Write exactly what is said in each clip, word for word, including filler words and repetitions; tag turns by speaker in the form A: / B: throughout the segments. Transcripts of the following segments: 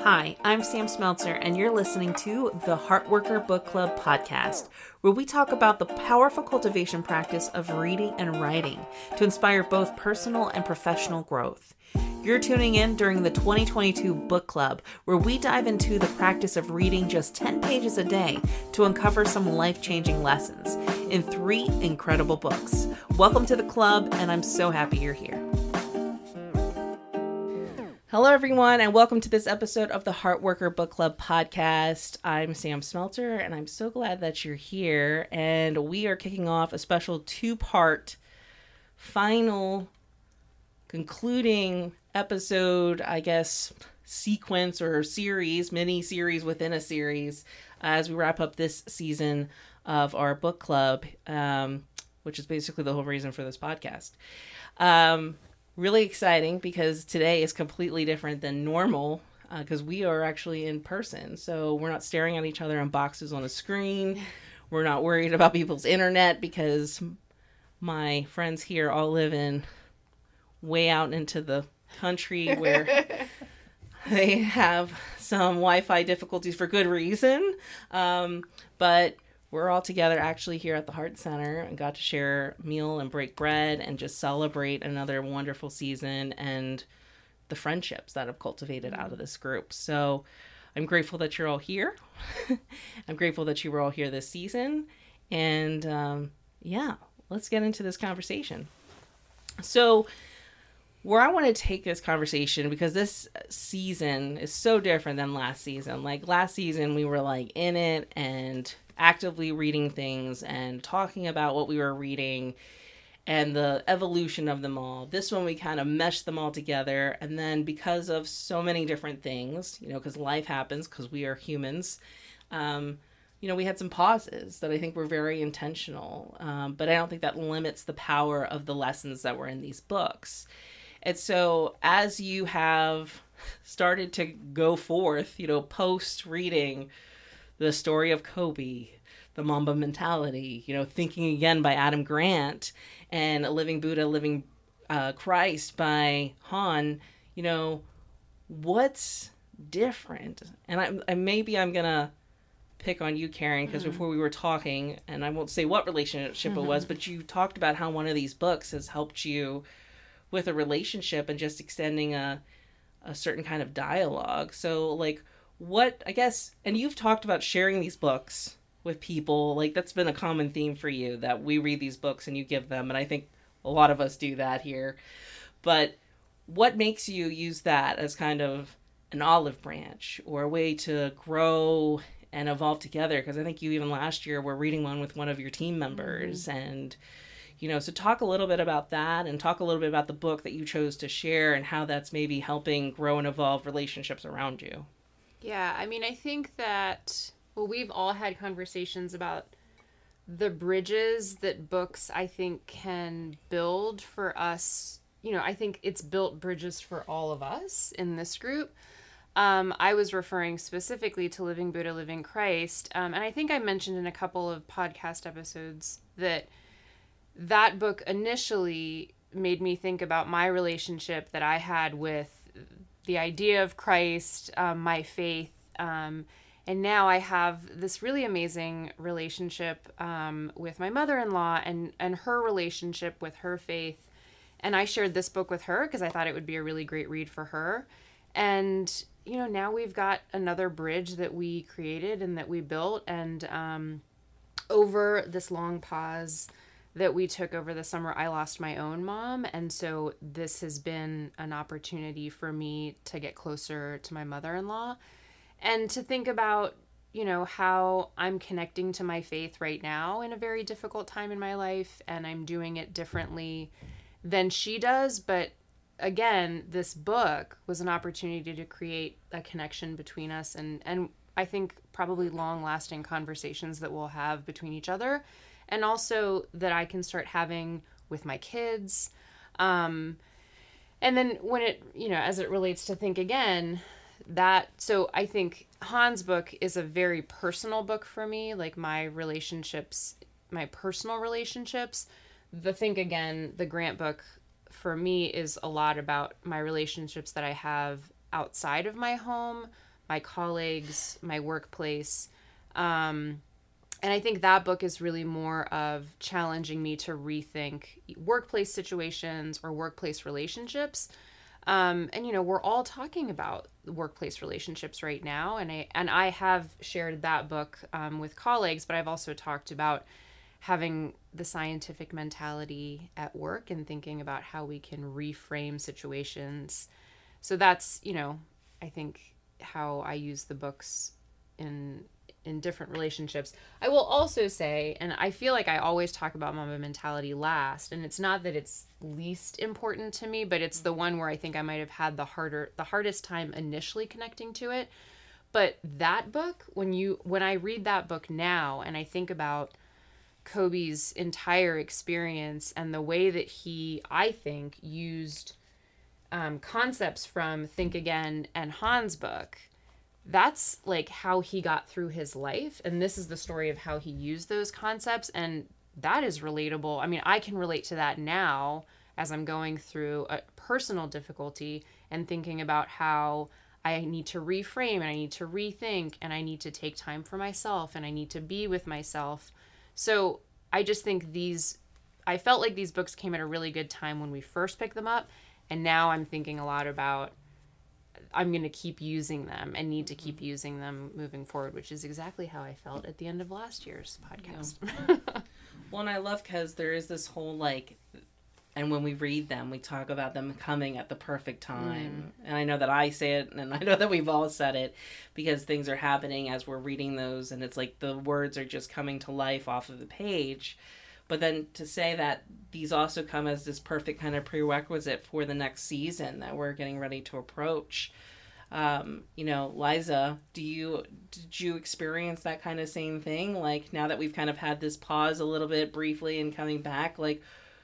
A: Hi, I'm Sam Smeltzer, and you're listening to the Heartworker Book Club podcast, where we talk about the powerful cultivation practice of reading and writing to inspire both personal and professional growth. You're tuning in during the twenty twenty-two Book Club, where we dive into the practice of reading just ten pages a day to uncover some life-changing lessons in three incredible books. Welcome to the club, and I'm so happy you're here. Hello, everyone, and welcome to this episode of the Heartworker Book Club podcast. I'm Sam Smeltzer, and I'm so glad that you're here. And we are kicking off a special two-part final concluding episode, I guess, sequence or series, mini-series within a series, as we wrap up this season of our book club, um, which is basically the whole reason for this podcast. Um... Really exciting because today is completely different than normal because uh, we are actually in person. So we're not staring at each other on boxes on a screen. We're not worried about people's internet because my friends here all live in way out into the country where they have some Wi-Fi difficulties for good reason. Um, but we're all together actually here at the Heart Center and got to share a meal and break bread and just celebrate another wonderful season and the friendships that have cultivated out of this group. So I'm grateful that you're all here. I'm grateful that you were all here this season. And um, yeah, let's get into this conversation. So where I want to take this conversation, because this season is so different than last season. Like last season, we were like in it and actively reading things and talking about what we were reading and the evolution of them all. This one, we kind of meshed them all together. And then because of so many different things, you know, because life happens, because we are humans, um, you know, we had some pauses that I think were very intentional. Um, but I don't think that limits the power of the lessons that were in these books. And so as you have started to go forth, you know, post reading The Story of Kobe, The Mamba Mentality, you know, Thinking Again by Adam Grant, and A Living Buddha, Living uh, Christ by Han, you know, what's different? And I, I maybe I'm going to pick on you, Karen, because mm-hmm. before we were talking, and I won't say what relationship mm-hmm. it was, but you talked about how one of these books has helped you with a relationship and just extending a, a certain kind of dialogue. So, like, what, I guess, and you've talked about sharing these books with people, like that's been a common theme for you, that we read these books and you give them, and I think a lot of us do that here. But what makes you use that as kind of an olive branch or a way to grow and evolve together? Because I think you even last year were reading one with one of your team members, mm-hmm. and you know, so talk a little bit about that and talk a little bit about the book that you chose to share and how that's maybe helping grow and evolve relationships around you.
B: Yeah, I mean, I think that, well, we've all had conversations about the bridges that books, I think, can build for us. You know, I think it's built bridges for all of us in this group. Um, I was referring specifically to Living Buddha, Living Christ. Um, and I think I mentioned in a couple of podcast episodes that that book initially made me think about my relationship that I had with the idea of Christ, um, my faith, um, and now I have this really amazing relationship um, with my mother-in-law and, and her relationship with her faith. And I shared this book with her because I thought it would be a really great read for her. And, you know, now we've got another bridge that we created and that we built. And um, over this long pause that we took over the summer, I lost my own mom. And so this has been an opportunity for me to get closer to my mother-in-law and to think about, you know, how I'm connecting to my faith right now in a very difficult time in my life. And I'm doing it differently than she does. But again, this book was an opportunity to create a connection between us and, and I think probably long-lasting conversations that we'll have between each other. And also that I can start having with my kids. Um, and then when it, you know, as it relates to Think Again, that, so I think Han's book is a very personal book for me, like my relationships, my personal relationships. The Think Again, the Grant book for me is a lot about my relationships that I have outside of my home, my colleagues, my workplace. Um, and I think that book is really more of challenging me to rethink workplace situations or workplace relationships. Um, and you know, we're all talking about workplace relationships right now, and I and I have shared that book um, with colleagues, but I've also talked about having the scientific mentality at work and thinking about how we can reframe situations. So that's, you know, I think how I use the books in in different relationships. I will also say, and I feel like I always talk about Mamba mentality last, and it's not that it's least important to me, but it's the one where I think I might have had the harder the hardest time initially connecting to it. But that book, when you when I read that book now and I think about Kobe's entire experience and the way that he, I think, used um, concepts from Think Again and Han's book, that's like how he got through his life. And this is the story of how he used those concepts. And that is relatable. I mean, I can relate to that now as I'm going through a personal difficulty and thinking about how I need to reframe and I need to rethink and I need to take time for myself and I need to be with myself. So I just think these, I felt like these books came at a really good time when we first picked them up. And now I'm thinking a lot about, I'm going to keep using them and need to keep using them moving forward, which is exactly how I felt at the end of last year's podcast.
A: Yeah. Well, and I love because there is this whole like, and when we read them, we talk about them coming at the perfect time. Mm. And I know that I say it, and I know that we've all said it, because things are happening as we're reading those, and it's like the words are just coming to life off of the page. But then to say that these also come as this perfect kind of prerequisite for the next season that we're getting ready to approach. Um, you know, Liza, do you, did you experience that kind of same thing? Like, now that we've kind of had this pause a little bit briefly and coming back, like,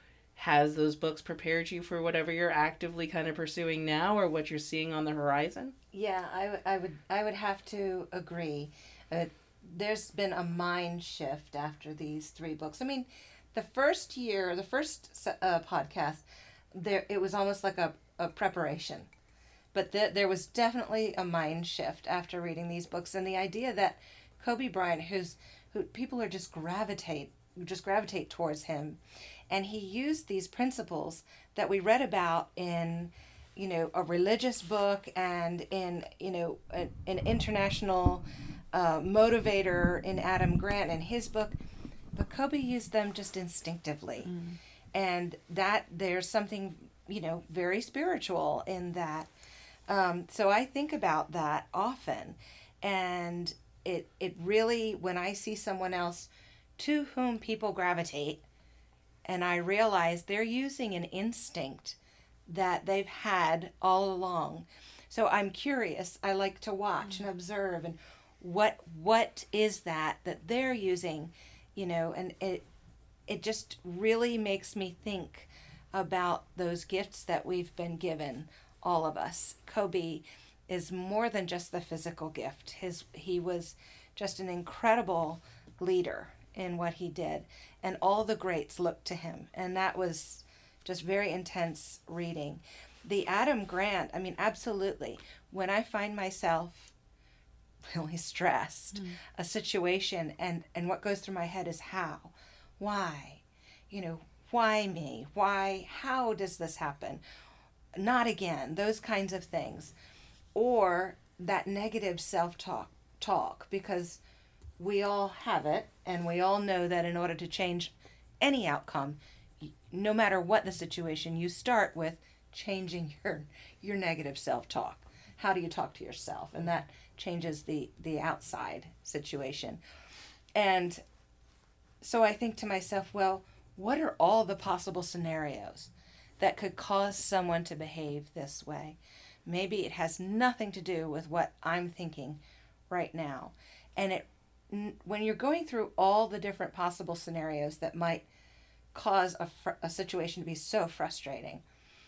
A: has those books prepared you for whatever you're actively kind of pursuing now or what you're seeing on the horizon?
C: Yeah, I, w- I would I would have to agree. Uh, there's been a mind shift after these three books. I mean, the first year, the first uh, podcast, there it was almost like a, a preparation. But th- there was definitely a mind shift after reading these books, and the idea that Kobe Bryant, who's who people are just gravitate just gravitate towards him, and he used these principles that we read about in, you know, a religious book and in, you know, a, an international uh, motivator in Adam Grant and his book, but Kobe used them just instinctively, mm. and that there's something, you know, very spiritual in that. Um, so I think about that often, and it it really, when I see someone else to whom people gravitate, and I realize they're using an instinct that they've had all along. So I'm curious. I like to watch mm-hmm. and observe, and what what is that that they're using, you know, and it it just really makes me think about those gifts that we've been given, all of us. Kobe is more than just the physical gift. His he was just an incredible leader in what he did, and all the greats looked to him, and that was just very intense reading. The Adam Grant, I mean, absolutely, when I find myself really stressed, mm. a situation, and and what goes through my head is how, why, you know, why me, why, how does this happen, not again, those kinds of things, or that negative self-talk talk, because we all have it, and we all know that in order to change any outcome, no matter what the situation, you start with changing your your negative self-talk. How do you talk to yourself? And that changes the, the outside situation. And so I think to myself, well, what are all the possible scenarios that could cause someone to behave this way? Maybe it has nothing to do with what I'm thinking right now. And it when you're going through all the different possible scenarios that might cause a, fr- a situation to be so frustrating,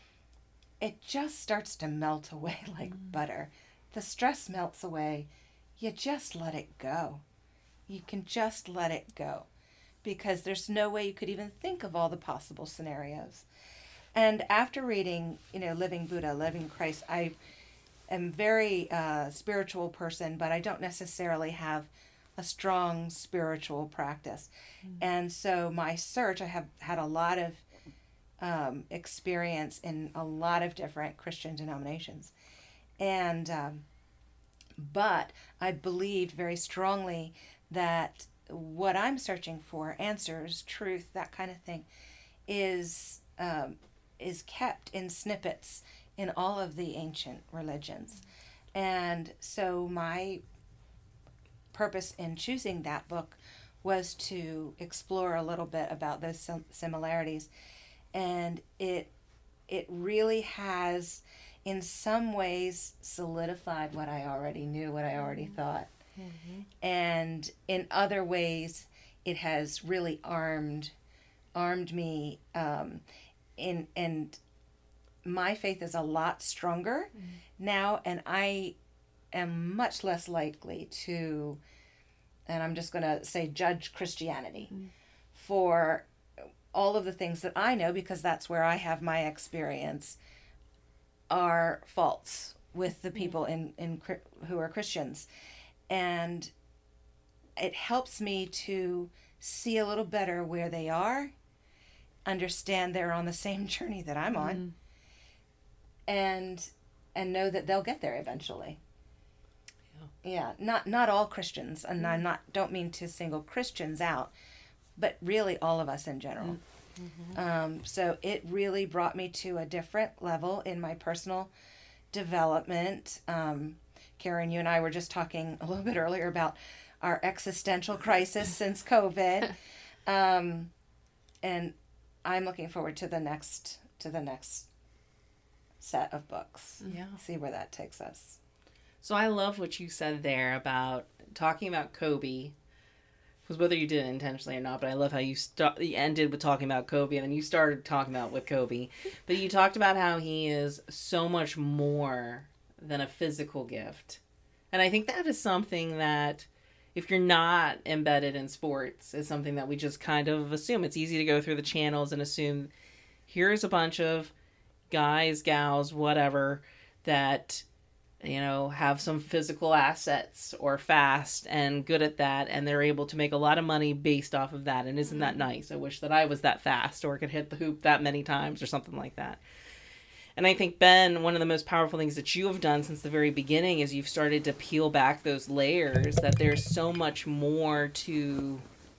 C: it just starts to melt away like mm. butter. The stress melts away. You just let it go. You can just let it go, because there's no way you could even think of all the possible scenarios. And after reading, you know, Living Buddha, Living Christ, I am very uh, spiritual person, but I don't necessarily have a strong spiritual practice. Mm. And so my search, I have had a lot of um, experience in a lot of different Christian denominations. And, um, but I believed very strongly that what I'm searching for, answers, truth, that kind of thing, is um, is kept in snippets in all of the ancient religions. And so my purpose in choosing that book was to explore a little bit about those sim- similarities. And it it really has, in some ways, solidified what I already knew, what I already thought. Mm-hmm. And in other ways, it has really armed armed me um, in and my faith is a lot stronger mm. now, and I am much less likely to, and I'm just going to say, judge Christianity mm. for all of the things that I know, because that's where I have my experience, are false with the people in, in who are Christians. And it helps me to see a little better where they are, understand they're on the same journey that I'm on, mm. and and know that they'll get there eventually. Yeah, yeah. Not not all Christians, and mm. I'm not don't mean to single Christians out, but really all of us in general. Mm-hmm. Um, so it really brought me to a different level in my personal development. Um, Karen, you and I were just talking a little bit earlier about our existential crisis since COVID, um, and I'm looking forward to the next to the next set of books.
A: Yeah,
C: see where that takes us.
A: So I love what you said there about talking about Kobe, because whether you did it intentionally or not, but I love how you st- you ended with talking about Kobe, and then you started talking about with Kobe. But you talked about how he is so much more than a physical gift. And I think that is something that, if you're not embedded in sports, is something that we just kind of assume. It's easy to go through the channels and assume here's a bunch of guys, gals, whatever, that, you know, have some physical assets or fast and good at that, and they're able to make a lot of money based off of that. And isn't that nice? I wish that I was that fast or could hit the hoop that many times or something like that. And I think, Ben, one of the most powerful things that you have done since the very beginning is you've started to peel back those layers, that there's so much more to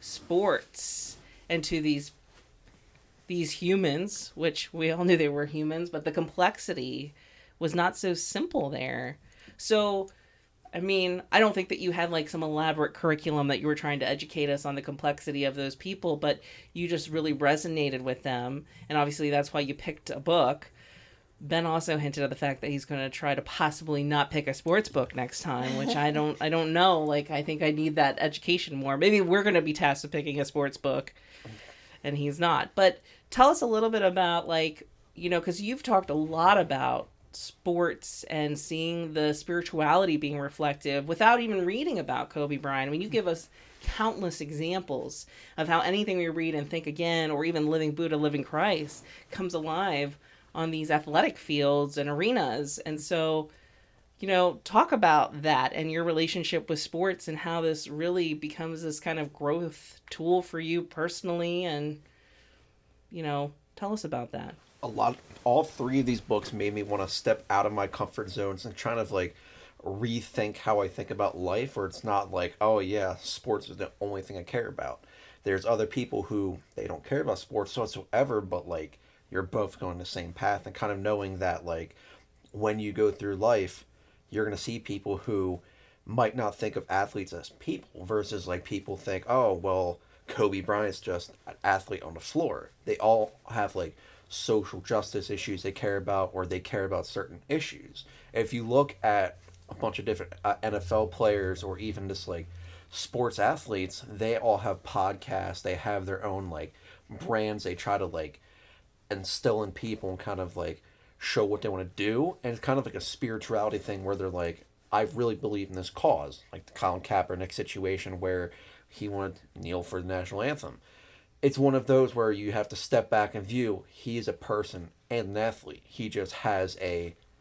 A: sports and to these these humans, which we all knew they were humans, but the complexity was not so simple there. So, I mean, I don't think that you had like some elaborate curriculum that you were trying to educate us on the complexity of those people, but you just really resonated with them. And obviously that's why you picked a book. Ben also hinted at the fact that he's going to try to possibly not pick a sports book next time, which I don't, I don't know. Like, I think I need that education more. Maybe we're going to be tasked with picking a sports book and he's not. But tell us a little bit about, like, you know, because you've talked a lot about sports and seeing the spirituality being reflective without even reading about Kobe Bryant. I mean, you give us countless examples of how anything we read and think again, or even Living Buddha, Living Christ, comes alive on these athletic fields and arenas. And so, you know, talk about that and your relationship with sports and how this really becomes this kind of growth tool for you personally. And, you know, tell us about that.
D: A lot, all three of these books made me want to step out of my comfort zones and trying to like rethink how I think about life, where it's not like, oh yeah, sports is the only thing I care about. There's other people who they don't care about sports whatsoever, but like you're both going the same path, and kind of knowing that like when you go through life, you're going to see people who might not think of athletes as people versus like people think, oh, well, Kobe Bryant's just an athlete on the floor. They all have like social justice issues they care about, or they care about certain issues. If you look at a bunch of different uh, N F L players, or even just like sports athletes, they all have podcasts, they have their own like brands they try to like instill in people and kind of like show what they want to do. And it's kind of like a spirituality thing where they're like, I really believe in this cause, like the Colin Kaepernick situation where he wanted to kneel for the national anthem. It's one of those where you have to step back and view he is a person and an athlete. He just has a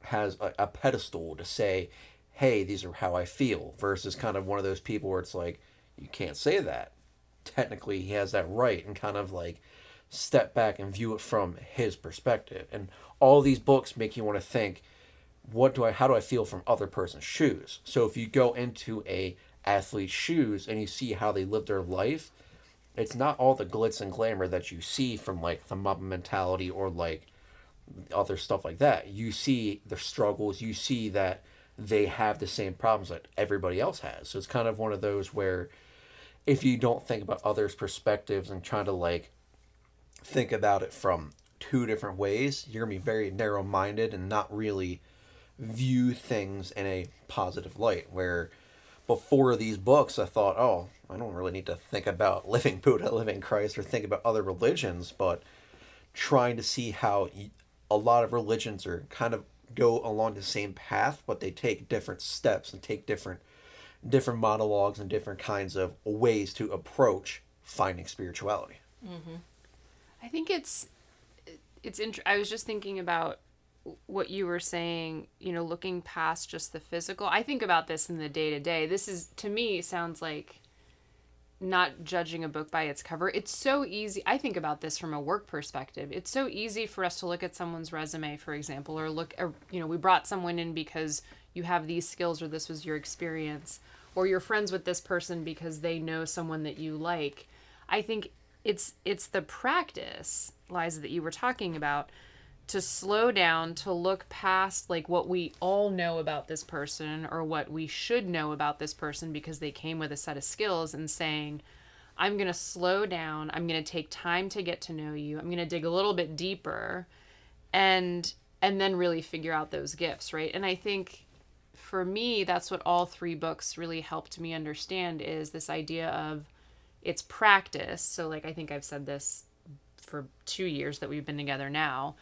D: has a, a pedestal to say, hey, these are how I feel, versus kind of one of those people where it's like, you can't say that. Technically, he has that right, and kind of like step back and view it from his perspective. And all these books make you want to think, what do I, how do I feel from other person's shoes? So if you go into a athlete's shoes and you see how they live their life, it's not all the glitz and glamour that you see from like the mob mentality or like other stuff like that. You see the struggles, you see that they have the same problems that everybody else has. So it's kind of one of those where if you don't think about others' perspectives and trying to like think about it from two different ways, you're gonna be very narrow-minded and not really view things in a positive light. Where before these books I thought, oh, I don't really need to think about living Buddha, living Christ, or think about other religions, but trying to see how a lot of religions are kind of go along the same path, but they take different steps and take different different monologues and different kinds of ways to approach finding spirituality.
B: Mm-hmm. I think it's it's int- I was just thinking about what you were saying, you know, looking past just the physical. I think about this in the day to day. This is, to me, sounds like not judging a book by its cover. It's so easy. I think about this from a work perspective. It's so easy for us to look at someone's resume, for example, or look, or, you know, we brought someone in because you have these skills or this was your experience, or you're friends with this person because they know someone that you like. I think it's it's the practice, Liza, that you were talking about, to slow down, to look past like what we all know about this person or what we should know about this person because they came with a set of skills, and saying, I'm going to slow down. I'm going to take time to get to know you. I'm going to dig a little bit deeper and and then really figure out those gifts, right? And I think for me, that's what all three books really helped me understand, is this idea of it's practice. So like, I think I've said this for two years that we've been together now.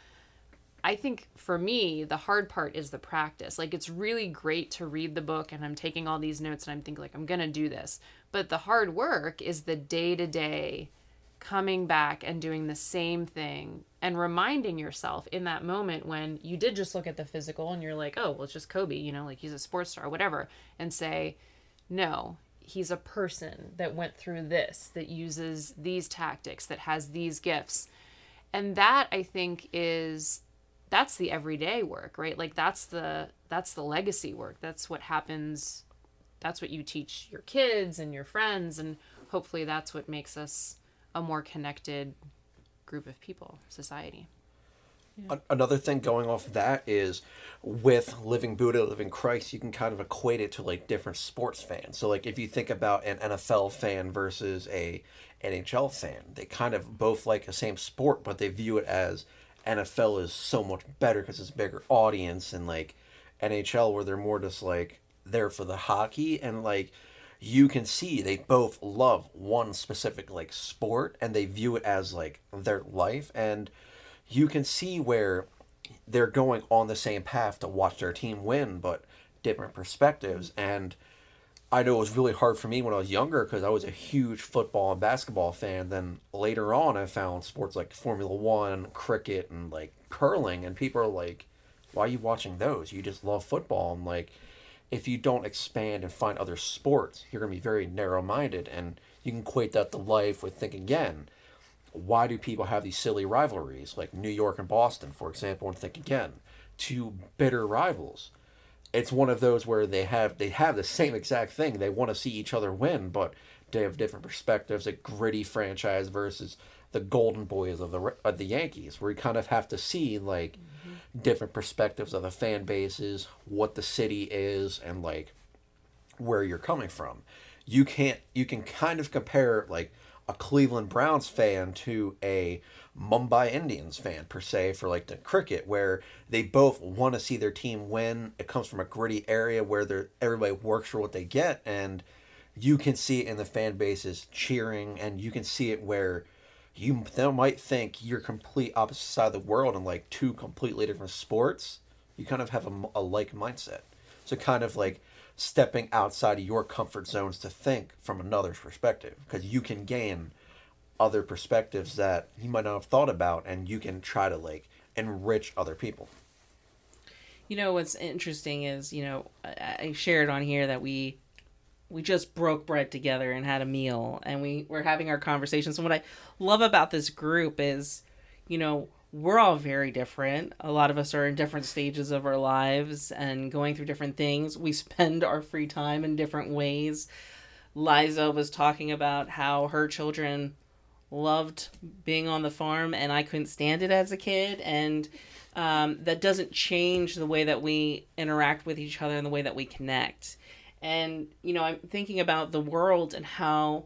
B: I think for me, the hard part is the practice. Like, it's really great to read the book and I'm taking all these notes and I'm thinking like, I'm going to do this. But the hard work is the day to day coming back and doing the same thing and reminding yourself in that moment when you did just look at the physical and you're like, oh, well, it's just Kobe, you know, like he's a sports star, whatever, and say, no, he's a person that went through this, that uses these tactics, that has these gifts. And that, I think, is, that's the everyday work, right? Like that's the, that's the legacy work. That's what happens. That's what you teach your kids and your friends. And hopefully that's what makes us a more connected group of people, society.
D: Yeah. Another thing going off of that is with Living Buddha, Living Christ, you can kind of equate it to like different sports fans. So like if you think about an N F L fan versus a N H L fan, they kind of both like the same sport, but they view it as N F L is so much better because it's a bigger audience, and like N H L where they're more just like there for the hockey. And like you can see they both love one specific like sport and they view it as like their life, and you can see where they're going on the same path to watch their team win, but different perspectives. And I know it was really hard for me when I was younger because I was a huge football and basketball fan. Then later on, I found sports like Formula One, cricket, and like curling. And people are like, why are you watching those? You just love football. And like, if you don't expand and find other sports, you're going to be very narrow-minded. And you can equate that to life with, think again, why do people have these silly rivalries like New York and Boston, for example, and think again, two bitter rivals. It's one of those where they have they have the same exact thing. They want to see each other win, but they have different perspectives. A gritty franchise versus the Golden Boys of the of the Yankees, where you kind of have to see like mm-hmm. different perspectives of the fan bases, what the city is, and like where you're coming from. You can't you can kind of compare like a Cleveland Browns fan to a Mumbai Indians fan per se for like the cricket, where they both want to see their team win. It comes from a gritty area where they're, everybody works for what they get, and you can see it in the fan bases cheering, and you can see it where you they might think you're complete opposite side of the world in like two completely different sports. You kind of have a, a like mindset. So kind of like stepping outside of your comfort zones to think from another's perspective, because you can gain other perspectives that you might not have thought about, and you can try to like enrich other people.
A: You know, what's interesting is, you know, I, I shared on here that we we just broke bread together and had a meal, and we were having our conversations. And what I love about this group is, you know, we're all very different. A lot of us are in different stages of our lives and going through different things. We spend our free time in different ways. Liza was talking about how her children loved being on the farm, and I couldn't stand it as a kid. And um, that doesn't change the way that we interact with each other and the way that we connect. And, you know, I'm thinking about the world and how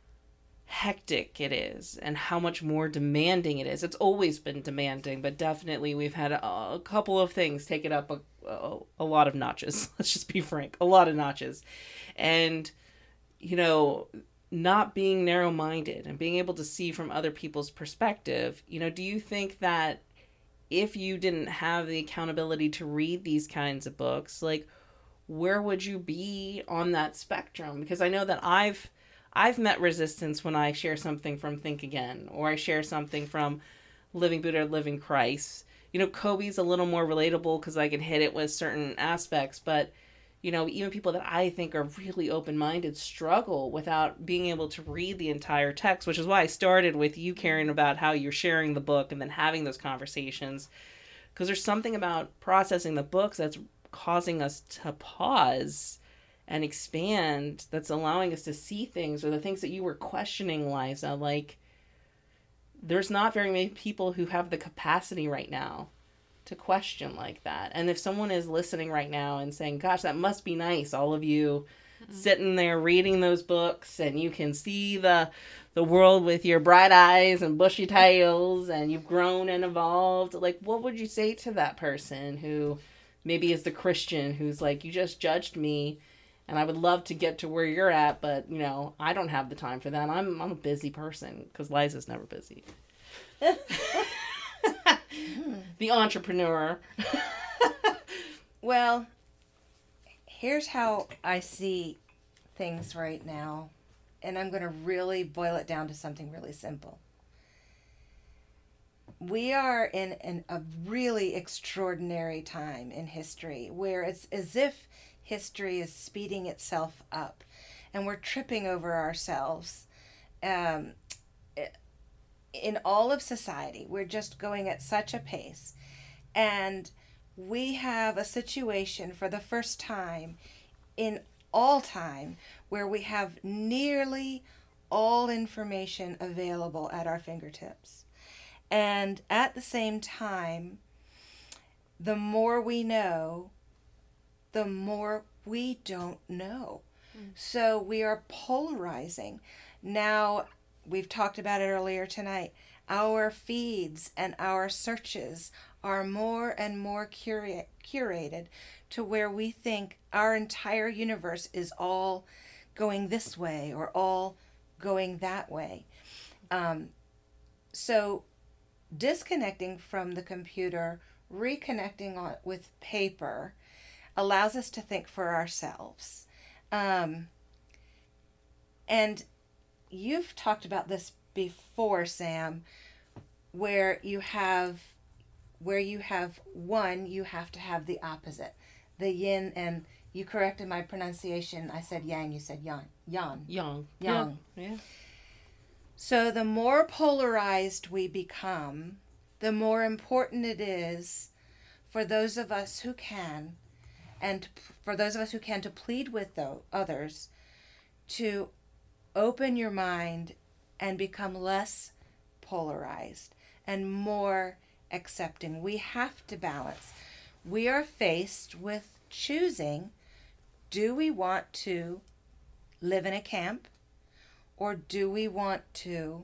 A: hectic it is and how much more demanding it is. It's always been demanding, but definitely we've had a, a couple of things take it up a, a, a lot of notches. Let's just be frank, a lot of notches. And, you know, not being narrow-minded and being able to see from other people's perspective, you know, do you think that if you didn't have the accountability to read these kinds of books, like, where would you be on that spectrum? Because I know that I've I've met resistance when I share something from Think Again, or I share something from Living Buddha, Living Christ. You know, Kobe's a little more relatable because I can hit it with certain aspects, but, you know, even people that I think are really open-minded struggle without being able to read the entire text, which is why I started with you caring about how you're sharing the book and then having those conversations. Because there's something about processing the books that's causing us to pause and expand, that's allowing us to see things, or the things that you were questioning, Liza. Like, there's not very many people who have the capacity right now to question like that. And if someone is listening right now and saying, gosh, that must be nice, all of you mm-hmm. sitting there reading those books, and you can see the the world with your bright eyes and bushy tails, and you've grown and evolved, like, what would you say to that person who maybe is the Christian who's like, you just judged me and I would love to get to where you're at, but, you know, I don't have the time for that. I'm I'm a busy person, because Liza's never busy. The entrepreneur.
C: Well, here's how I see things right now, and I'm going to really boil it down to something really simple. We are in an, a really extraordinary time in history where it's as if history is speeding itself up and we're tripping over ourselves. Um, in all of society, we're just going at such a pace. And we have a situation for the first time in all time where we have nearly all information available at our fingertips. And at the same time, the more we know, the more we don't know. Mm. So we are polarizing. Now, we've talked about it earlier tonight. Our feeds and our searches are more and more cura- curated to where we think our entire universe is all going this way or all going that way. Um, so disconnecting from the computer, reconnecting on, with paper, allows us to think for ourselves. Um, and you've talked about this before, Sam, where you have where you have one, you have to have the opposite. The yin, and you corrected my pronunciation. I said yang, you said yan. Yan.
A: Yang.
C: Yang.
A: Yeah. yeah.
C: So the more polarized we become, the more important it is for those of us who can, and for those of us who can, to plead with the others to open your mind and become less polarized and more accepting. We have to balance. We are faced with choosing, do we want to live in a camp, or do we want to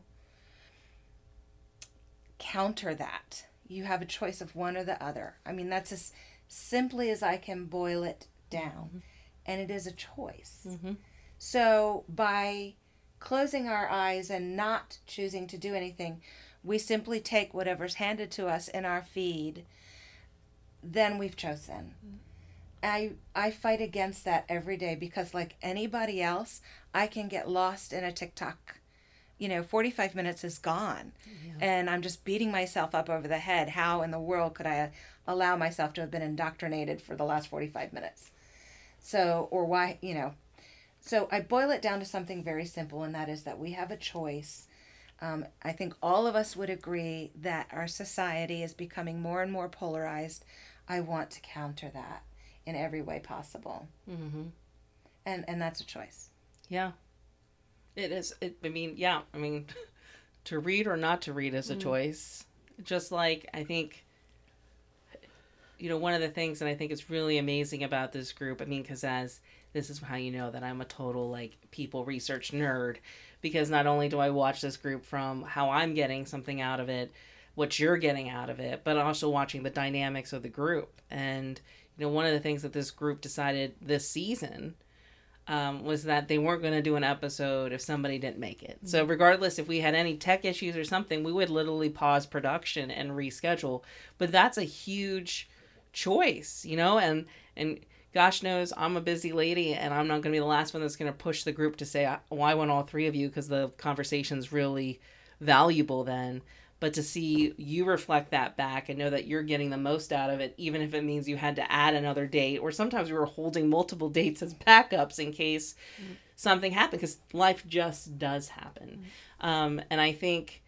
C: counter that? You have a choice of one or the other. I mean, that's as simply as I can boil it down. Mm-hmm. And it is a choice. Mm-hmm. So by closing our eyes and not choosing to do anything, we simply take whatever's handed to us in our feed, then we've chosen. Mm-hmm. I I fight against that every day, because like anybody else, I can get lost in a TikTok. You know, forty-five minutes is gone. Yeah. And I'm just beating myself up over the head. How in the world could I allow myself to have been indoctrinated for the last forty-five minutes. So, or why, you know. So I boil it down to something very simple, and that is that we have a choice. Um, I think all of us would agree that our society is becoming more and more polarized. I want to counter that in every way possible.
A: Mm-hmm.
C: And and that's a choice.
A: Yeah. It is. It, I mean, yeah. I mean, to read or not to read is a mm. choice. Just like, I think, you know, one of the things, and I think it's really amazing about this group, I mean, because as, this is how you know that I'm a total, like, people research nerd, because not only do I watch this group from how I'm getting something out of it, what you're getting out of it, but also watching the dynamics of the group. And, you know, one of the things that this group decided this season um, was that they weren't going to do an episode if somebody didn't make it. Mm-hmm. So regardless if we had any tech issues or something, we would literally pause production and reschedule. But that's a huge choice, you know, and, and, gosh knows I'm a busy lady, and I'm not going to be the last one that's going to push the group to say, well, I want all three of you, because the conversation's really valuable then. But to see you reflect that back and know that you're getting the most out of it, even if it means you had to add another date, or sometimes we were holding multiple dates as backups in case mm-hmm. something happened, because life just does happen. Mm-hmm. Um, and I think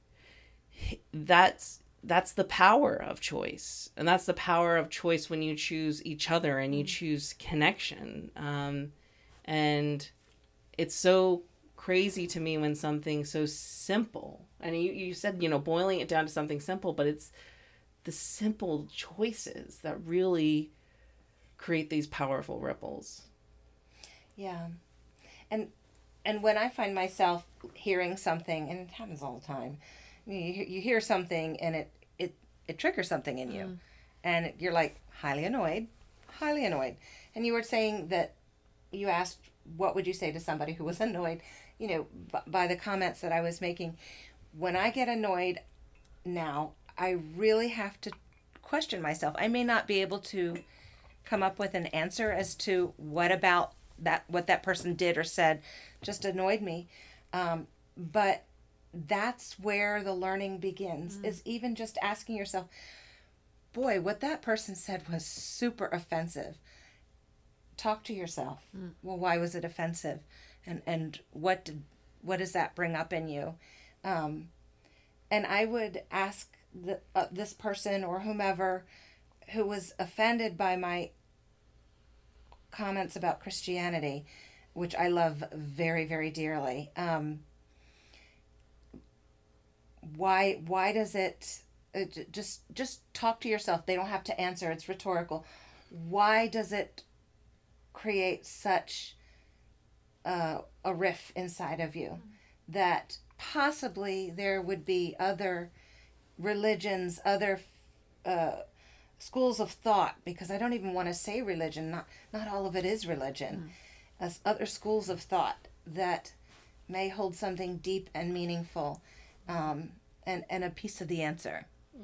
A: that's that's the power of choice. And that's the power of choice when you choose each other and you choose connection. Um, and it's so crazy to me when something so simple, and you, you said, you know, boiling it down to something simple, but it's the simple choices that really create these powerful ripples.
C: Yeah. And, and when I find myself hearing something, and it happens all the time, You, you hear something and it, it, it triggers something in you. Mm. And you're like highly annoyed, highly annoyed. And you were saying that you asked, what would you say to somebody who was annoyed, you know, b- by the comments that I was making. When I get annoyed now, I really have to question myself. I may not be able to come up with an answer as to what about that, what that person did or said just annoyed me. Um, but that's where the learning begins, mm. is even just asking yourself, boy, what that person said was super offensive. Talk to yourself. Mm. Well, why was it offensive? And and what did, what does that bring up in you? Um, and I would ask the, uh, this person or whomever who was offended by my comments about Christianity, which I love very, very dearly. Um, Why why does it, uh, just just talk to yourself. They don't have to answer. It's rhetorical. Why does it create such uh, a riff inside of you mm-hmm. that possibly there would be other religions, other uh, schools of thought, because I don't even want to say religion. Not not all of it is religion. Mm-hmm. As other schools of thought that may hold something deep and meaningful. Um, and, and a piece of the answer.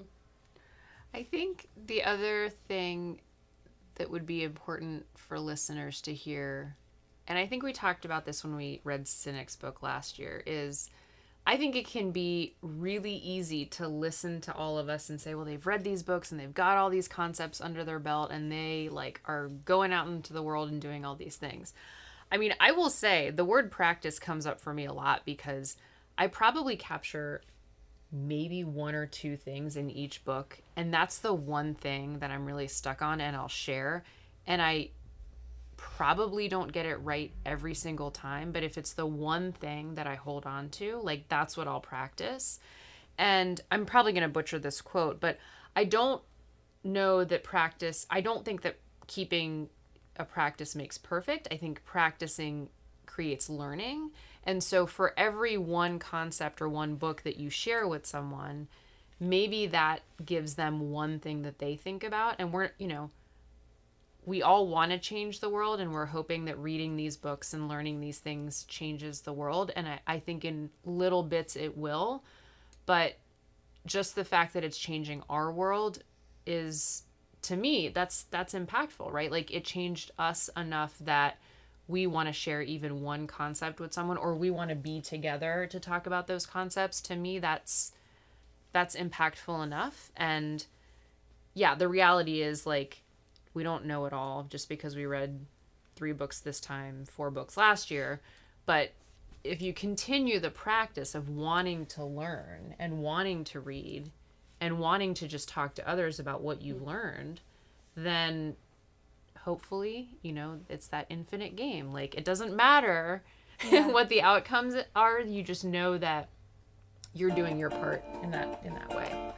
B: I think the other thing that would be important for listeners to hear, and I think we talked about this when we read Sinek's book last year, is I think it can be really easy to listen to all of us and say, well, they've read these books and they've got all these concepts under their belt and they like are going out into the world and doing all these things. I mean, I will say the word practice comes up for me a lot, because I probably capture maybe one or two things in each book, and that's the one thing that I'm really stuck on and I'll share. And I probably don't get it right every single time, but if it's the one thing that I hold on to, like, that's what I'll practice. And I'm probably going to butcher this quote, but I don't know that practice, I don't think that keeping a practice makes perfect. I think practicing creates learning. And so for every one concept or one book that you share with someone, maybe that gives them one thing that they think about. And we're, you know, we all want to change the world, and we're hoping that reading these books and learning these things changes the world. And I, I think in little bits it will, but just the fact that it's changing our world is, to me, that's, that's impactful, right? Like, it changed us enough that we want to share even one concept with someone, or we want to be together to talk about those concepts. To me, that's, that's impactful enough. And yeah, the reality is, like, we don't know it all just because we read three books this time, four books last year. But if you continue the practice of wanting to learn and wanting to read and wanting to just talk to others about what you've learned, then hopefully, you know, it's that infinite game. Like, it doesn't matter yeah. what the outcomes are. You just know that you're doing your part in that in that way.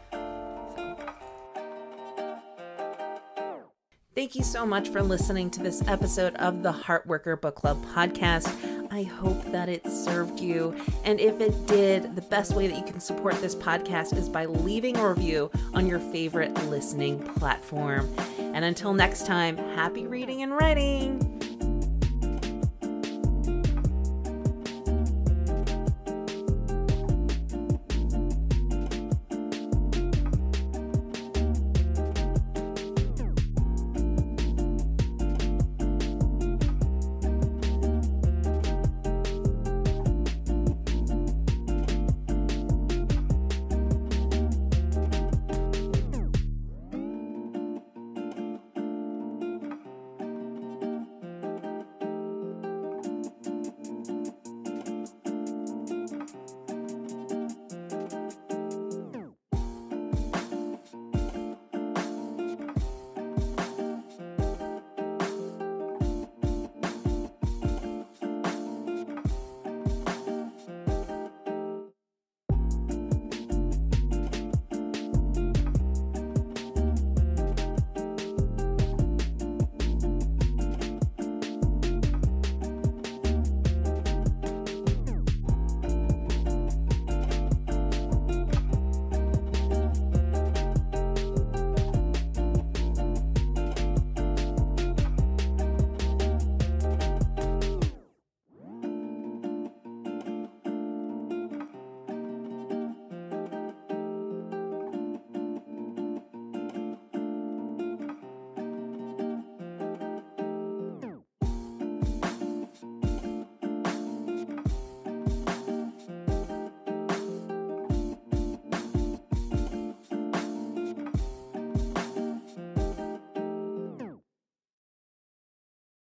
A: Thank you so much for listening to this episode of the Heartworker Book Club podcast. I hope that it served you. And if it did, the best way that you can support this podcast is by leaving a review on your favorite listening platform. And until next time, happy reading and writing.